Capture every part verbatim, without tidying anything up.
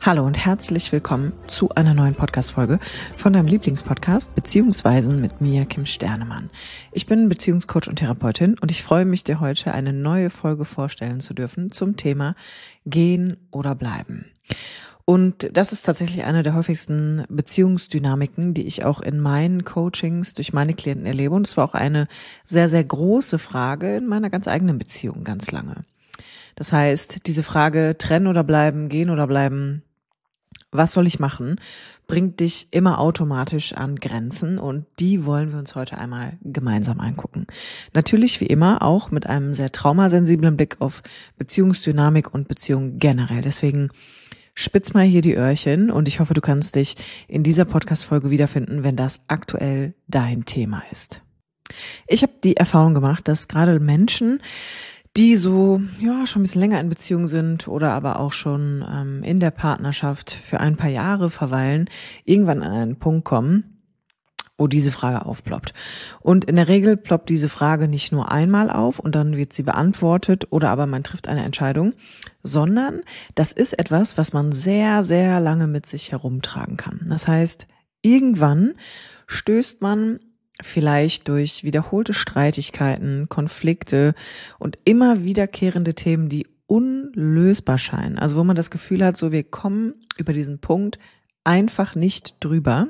Hallo und herzlich willkommen zu einer neuen Podcast-Folge von deinem Lieblingspodcast Beziehungsweisen mit mir, Kim Sternemann. Ich bin Beziehungscoach und Therapeutin und ich freue mich, dir heute eine neue Folge vorstellen zu dürfen zum Thema Gehen oder Bleiben. Und das ist tatsächlich eine der häufigsten Beziehungsdynamiken, die ich auch in meinen Coachings durch meine Klienten erlebe. Und es war auch eine sehr, sehr große Frage in meiner ganz eigenen Beziehung ganz lange. Das heißt, diese Frage trennen oder bleiben, gehen oder bleiben, was soll ich machen, bringt dich immer automatisch an Grenzen und die wollen wir uns heute einmal gemeinsam angucken. Natürlich wie immer auch mit einem sehr traumasensiblen Blick auf Beziehungsdynamik und Beziehung generell. Deswegen spitz mal hier die Öhrchen und ich hoffe, du kannst dich in dieser Podcast-Folge wiederfinden, wenn das aktuell dein Thema ist. Ich habe die Erfahrung gemacht, dass gerade Menschen, die so ja schon ein bisschen länger in Beziehung sind oder aber auch schon ähm, in der Partnerschaft für ein paar Jahre verweilen, irgendwann an einen Punkt kommen, wo diese Frage aufploppt. Und in der Regel ploppt diese Frage nicht nur einmal auf und dann wird sie beantwortet oder aber man trifft eine Entscheidung, sondern das ist etwas, was man sehr, sehr lange mit sich herumtragen kann. Das heißt, irgendwann stößt man vielleicht durch wiederholte Streitigkeiten, Konflikte und immer wiederkehrende Themen, die unlösbar scheinen. Also wo man das Gefühl hat, so wir kommen über diesen Punkt einfach nicht drüber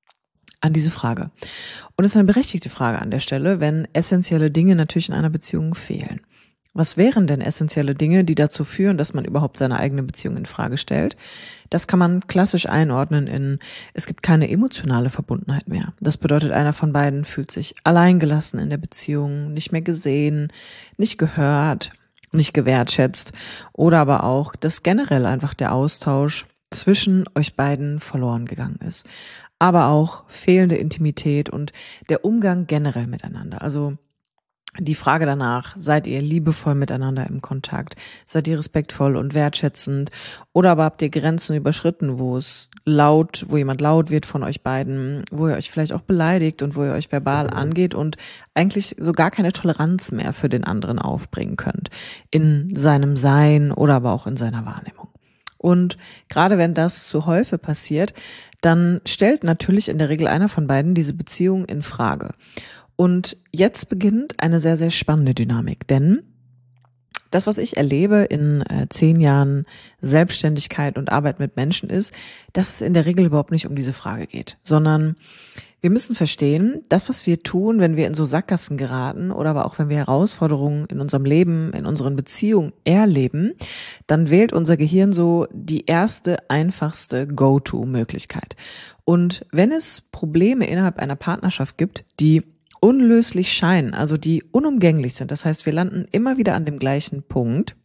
an diese Frage. Und es ist eine berechtigte Frage an der Stelle, wenn essentielle Dinge natürlich in einer Beziehung fehlen. Was wären denn essentielle Dinge, die dazu führen, dass man überhaupt seine eigene Beziehung in Frage stellt? Das kann man klassisch einordnen in, es gibt keine emotionale Verbundenheit mehr. Das bedeutet, einer von beiden fühlt sich alleingelassen in der Beziehung, nicht mehr gesehen, nicht gehört, nicht gewertschätzt oder aber auch, dass generell einfach der Austausch zwischen euch beiden verloren gegangen ist. Aber auch fehlende Intimität und der Umgang generell miteinander. Also die Frage danach, seid ihr liebevoll miteinander im Kontakt? Seid ihr respektvoll und wertschätzend? Oder aber habt ihr Grenzen überschritten, wo es laut, wo jemand laut wird von euch beiden, wo ihr euch vielleicht auch beleidigt und wo ihr euch verbal angeht und eigentlich so gar keine Toleranz mehr für den anderen aufbringen könnt in seinem Sein oder aber auch in seiner Wahrnehmung. Und gerade wenn das zu häufig passiert, dann stellt natürlich in der Regel einer von beiden diese Beziehung in Frage. Und jetzt beginnt eine sehr, sehr spannende Dynamik, denn das, was ich erlebe in äh, zehn Jahren Selbstständigkeit und Arbeit mit Menschen ist, dass es in der Regel überhaupt nicht um diese Frage geht, sondern wir müssen verstehen, das, was wir tun, wenn wir in so Sackgassen geraten oder aber auch wenn wir Herausforderungen in unserem Leben, in unseren Beziehungen erleben, dann wählt unser Gehirn so die erste, einfachste Go-To-Möglichkeit. Und wenn es Probleme innerhalb einer Partnerschaft gibt, die unlöslich scheinen, also die unumgänglich sind, das heißt, wir landen immer wieder an dem gleichen Punkt,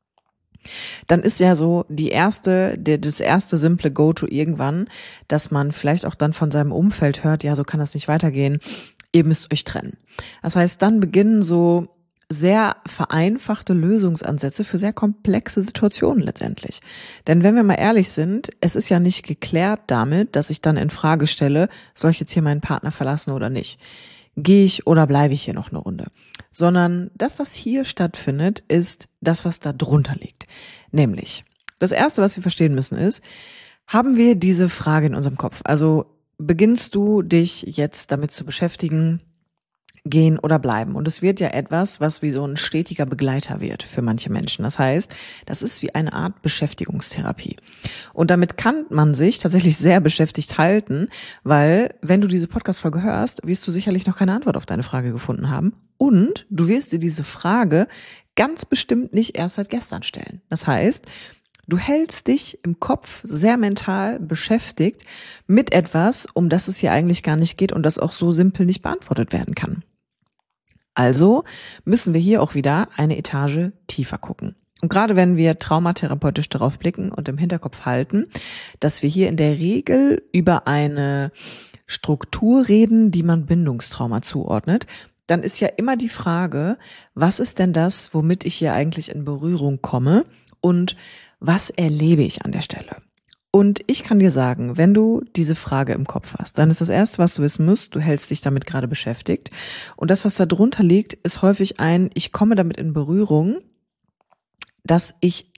dann ist ja so die erste, der, das erste simple Go-To irgendwann, dass man vielleicht auch dann von seinem Umfeld hört, ja, so kann das nicht weitergehen, ihr müsst euch trennen. Das heißt, dann beginnen so sehr vereinfachte Lösungsansätze für sehr komplexe Situationen letztendlich. Denn wenn wir mal ehrlich sind, es ist ja nicht geklärt damit, dass ich dann in Frage stelle, soll ich jetzt hier meinen Partner verlassen oder nicht? Gehe ich oder bleibe ich hier noch eine Runde? Sondern das, was hier stattfindet, ist das, was da drunter liegt. Nämlich, das Erste, was wir verstehen müssen, ist, haben wir diese Frage in unserem Kopf? Also beginnst du dich jetzt damit zu beschäftigen, gehen oder bleiben? Und es wird ja etwas, was wie so ein stetiger Begleiter wird für manche Menschen. Das heißt, das ist wie eine Art Beschäftigungstherapie. Und damit kann man sich tatsächlich sehr beschäftigt halten, weil wenn du diese Podcast-Folge hörst, wirst du sicherlich noch keine Antwort auf deine Frage gefunden haben. Und du wirst dir diese Frage ganz bestimmt nicht erst seit gestern stellen. Das heißt, du hältst dich im Kopf sehr mental beschäftigt mit etwas, um das es hier eigentlich gar nicht geht und das auch so simpel nicht beantwortet werden kann. Also müssen wir hier auch wieder eine Etage tiefer gucken. Und gerade wenn wir traumatherapeutisch darauf blicken und im Hinterkopf halten, dass wir hier in der Regel über eine Struktur reden, die man Bindungstrauma zuordnet, dann ist ja immer die Frage, was ist denn das, womit ich hier eigentlich in Berührung komme und was erlebe ich an der Stelle? Und ich kann dir sagen, wenn du diese Frage im Kopf hast, dann ist das Erste, was du wissen musst, du hältst dich damit gerade beschäftigt. Und das, was da drunter liegt, ist häufig ein, ich komme damit in Berührung, dass ich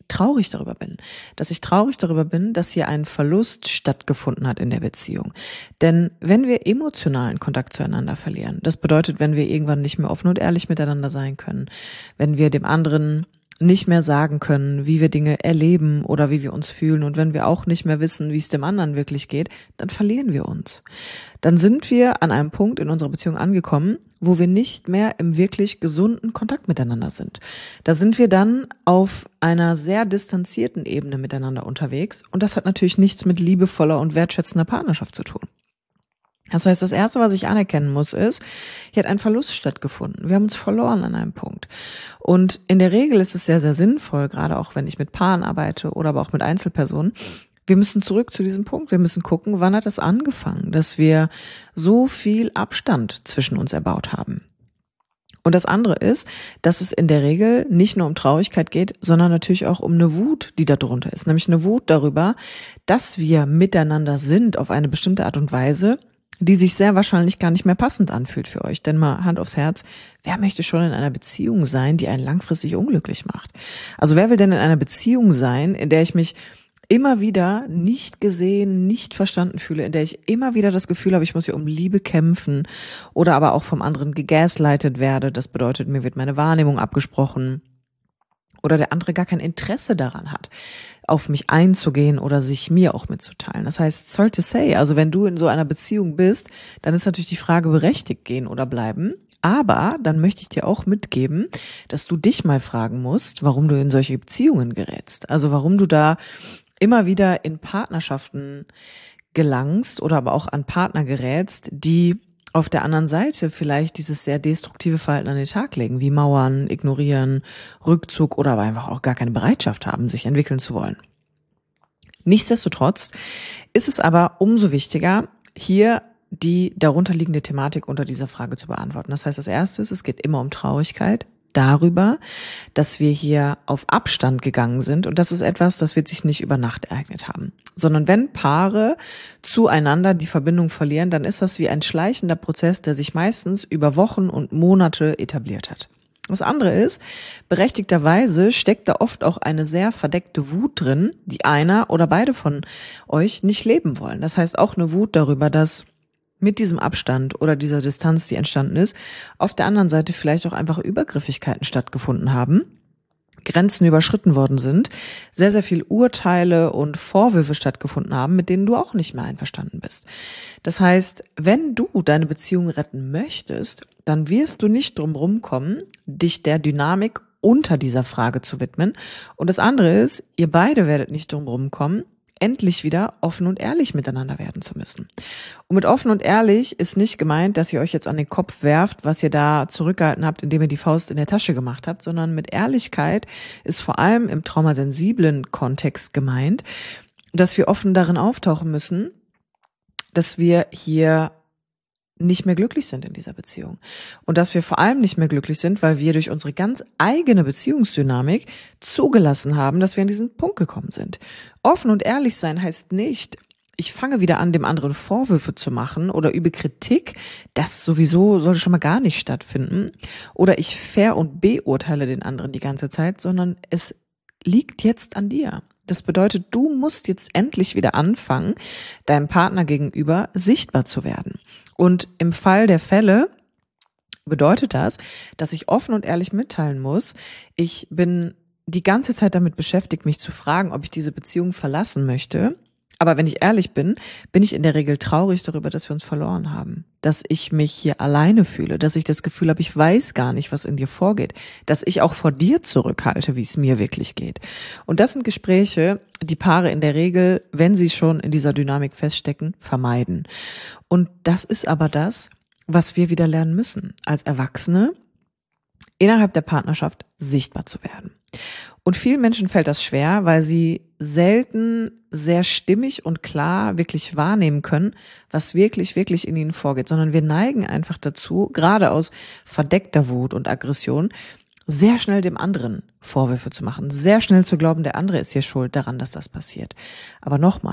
traurig darüber bin. Dass ich traurig darüber bin, dass hier ein Verlust stattgefunden hat in der Beziehung. Denn wenn wir emotionalen Kontakt zueinander verlieren, das bedeutet, wenn wir irgendwann nicht mehr offen und ehrlich miteinander sein können, wenn wir dem anderen nicht mehr sagen können, wie wir Dinge erleben oder wie wir uns fühlen, und wenn wir auch nicht mehr wissen, wie es dem anderen wirklich geht, dann verlieren wir uns. Dann sind wir an einem Punkt in unserer Beziehung angekommen, wo wir nicht mehr im wirklich gesunden Kontakt miteinander sind. Da sind wir dann auf einer sehr distanzierten Ebene miteinander unterwegs, und das hat natürlich nichts mit liebevoller und wertschätzender Partnerschaft zu tun. Das heißt, das Erste, was ich anerkennen muss, ist, hier hat ein Verlust stattgefunden. Wir haben uns verloren an einem Punkt. Und in der Regel ist es sehr, sehr sinnvoll, gerade auch wenn ich mit Paaren arbeite oder aber auch mit Einzelpersonen, wir müssen zurück zu diesem Punkt. Wir müssen gucken, wann hat es angefangen, dass wir so viel Abstand zwischen uns erbaut haben. Und das andere ist, dass es in der Regel nicht nur um Traurigkeit geht, sondern natürlich auch um eine Wut, die da drunter ist. Nämlich eine Wut darüber, dass wir miteinander sind auf eine bestimmte Art und Weise, die sich sehr wahrscheinlich gar nicht mehr passend anfühlt für euch. Denn mal Hand aufs Herz, wer möchte schon in einer Beziehung sein, die einen langfristig unglücklich macht? Also wer will denn in einer Beziehung sein, in der ich mich immer wieder nicht gesehen, nicht verstanden fühle, in der ich immer wieder das Gefühl habe, ich muss hier um Liebe kämpfen oder aber auch vom anderen gegaslightet werde? Das bedeutet, mir wird meine Wahrnehmung abgesprochen oder der andere gar kein Interesse daran hat, auf mich einzugehen oder sich mir auch mitzuteilen. Das heißt, sorry to say, also wenn du in so einer Beziehung bist, dann ist natürlich die Frage berechtigt, gehen oder bleiben. Aber dann möchte ich dir auch mitgeben, dass du dich mal fragen musst, warum du in solche Beziehungen gerätst. Also warum du da immer wieder in Partnerschaften gelangst oder aber auch an Partner gerätst, die auf der anderen Seite vielleicht dieses sehr destruktive Verhalten an den Tag legen, wie Mauern, Ignorieren, Rückzug oder aber einfach auch gar keine Bereitschaft haben, sich entwickeln zu wollen. Nichtsdestotrotz ist es aber umso wichtiger, hier die darunterliegende Thematik unter dieser Frage zu beantworten. Das heißt, als erstes, es geht immer um Traurigkeit, darüber, dass wir hier auf Abstand gegangen sind, und das ist etwas, das wird sich nicht über Nacht ereignet haben, sondern wenn Paare zueinander die Verbindung verlieren, dann ist das wie ein schleichender Prozess, der sich meistens über Wochen und Monate etabliert hat. Das andere ist, berechtigterweise steckt da oft auch eine sehr verdeckte Wut drin, die einer oder beide von euch nicht leben wollen. Das heißt auch eine Wut darüber, dass mit diesem Abstand oder dieser Distanz, die entstanden ist, auf der anderen Seite vielleicht auch einfach Übergriffigkeiten stattgefunden haben, Grenzen überschritten worden sind, sehr, sehr viel Urteile und Vorwürfe stattgefunden haben, mit denen du auch nicht mehr einverstanden bist. Das heißt, wenn du deine Beziehung retten möchtest, dann wirst du nicht drum rumkommen, dich der Dynamik unter dieser Frage zu widmen. Und das andere ist, ihr beide werdet nicht drum rumkommen, endlich wieder offen und ehrlich miteinander werden zu müssen. Und mit offen und ehrlich ist nicht gemeint, dass ihr euch jetzt an den Kopf werft, was ihr da zurückgehalten habt, indem ihr die Faust in der Tasche gemacht habt, sondern mit Ehrlichkeit ist vor allem im traumasensiblen Kontext gemeint, dass wir offen darin auftauchen müssen, dass wir hier nicht mehr glücklich sind in dieser Beziehung. Und dass wir vor allem nicht mehr glücklich sind, weil wir durch unsere ganz eigene Beziehungsdynamik zugelassen haben, dass wir an diesen Punkt gekommen sind. Offen und ehrlich sein heißt nicht, ich fange wieder an, dem anderen Vorwürfe zu machen oder übe Kritik. Das sowieso sollte schon mal gar nicht stattfinden. Oder ich ver- und beurteile den anderen die ganze Zeit, sondern es liegt jetzt an dir. Das bedeutet, du musst jetzt endlich wieder anfangen, deinem Partner gegenüber sichtbar zu werden. Und im Fall der Fälle bedeutet das, dass ich offen und ehrlich mitteilen muss, ich bin die ganze Zeit damit beschäftigt, mich zu fragen, ob ich diese Beziehung verlassen möchte. Aber wenn ich ehrlich bin, bin ich in der Regel traurig darüber, dass wir uns verloren haben. Dass ich mich hier alleine fühle, dass ich das Gefühl habe, ich weiß gar nicht, was in dir vorgeht. Dass ich auch vor dir zurückhalte, wie es mir wirklich geht. Und das sind Gespräche, die Paare in der Regel, wenn sie schon in dieser Dynamik feststecken, vermeiden. Und das ist aber das, was wir wieder lernen müssen, als Erwachsene innerhalb der Partnerschaft sichtbar zu werden. Und vielen Menschen fällt das schwer, weil sie selten sehr stimmig und klar wirklich wahrnehmen können, was wirklich, wirklich in ihnen vorgeht, sondern wir neigen einfach dazu, gerade aus verdeckter Wut und Aggression, sehr schnell dem anderen Vorwürfe zu machen, sehr schnell zu glauben, der andere ist hier schuld daran, dass das passiert. Aber nochmal,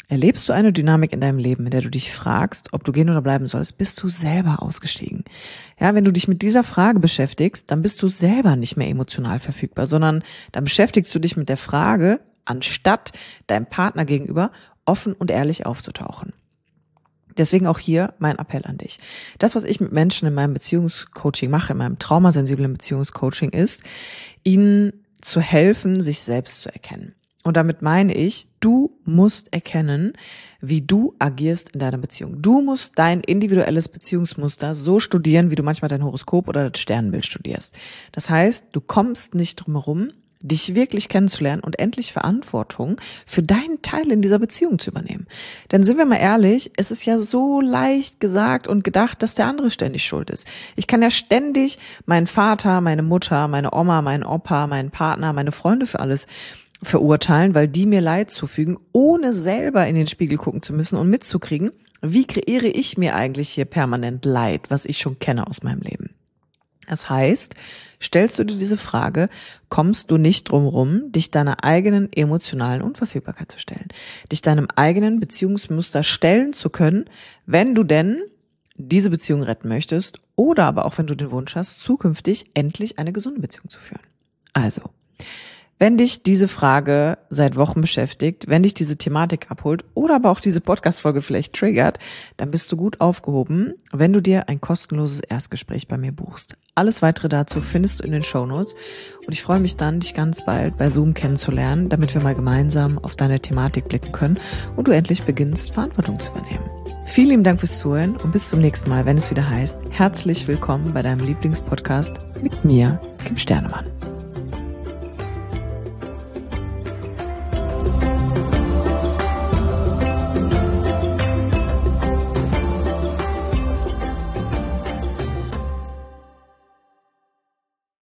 Erlebst du eine Dynamik in deinem Leben, in der du dich fragst, ob du gehen oder bleiben sollst, bist du selber ausgestiegen? Ja, wenn du dich mit dieser Frage beschäftigst, dann bist du selber nicht mehr emotional verfügbar, sondern dann beschäftigst du dich mit der Frage, anstatt deinem Partner gegenüber offen und ehrlich aufzutauchen. Deswegen auch hier mein Appell an dich. Das, was ich mit Menschen in meinem Beziehungscoaching mache, in meinem traumasensiblen Beziehungscoaching, ist, ihnen zu helfen, sich selbst zu erkennen. Und damit meine ich, du musst erkennen, wie du agierst in deiner Beziehung. Du musst dein individuelles Beziehungsmuster so studieren, wie du manchmal dein Horoskop oder das Sternenbild studierst. Das heißt, du kommst nicht drum herum, dich wirklich kennenzulernen und endlich Verantwortung für deinen Teil in dieser Beziehung zu übernehmen. Denn sind wir mal ehrlich, es ist ja so leicht gesagt und gedacht, dass der andere ständig schuld ist. Ich kann ja ständig meinen Vater, meine Mutter, meine Oma, meinen Opa, meinen Partner, meine Freunde für alles verurteilen, weil die mir Leid zufügen, ohne selber in den Spiegel gucken zu müssen und mitzukriegen, wie kreiere ich mir eigentlich hier permanent Leid, was ich schon kenne aus meinem Leben. Das heißt, stellst du dir diese Frage, kommst du nicht drum rum, dich deiner eigenen emotionalen Unverfügbarkeit zu stellen, dich deinem eigenen Beziehungsmuster stellen zu können, wenn du denn diese Beziehung retten möchtest oder aber auch wenn du den Wunsch hast, zukünftig endlich eine gesunde Beziehung zu führen. Also, wenn dich diese Frage seit Wochen beschäftigt, wenn dich diese Thematik abholt oder aber auch diese Podcast-Folge vielleicht triggert, dann bist du gut aufgehoben, wenn du dir ein kostenloses Erstgespräch bei mir buchst. Alles weitere dazu findest du in den Shownotes und ich freue mich dann, dich ganz bald bei Zoom kennenzulernen, damit wir mal gemeinsam auf deine Thematik blicken können und du endlich beginnst, Verantwortung zu übernehmen. Vielen lieben Dank fürs Zuhören und bis zum nächsten Mal, wenn es wieder heißt, herzlich willkommen bei deinem Lieblingspodcast mit mir, Kim Sternemann.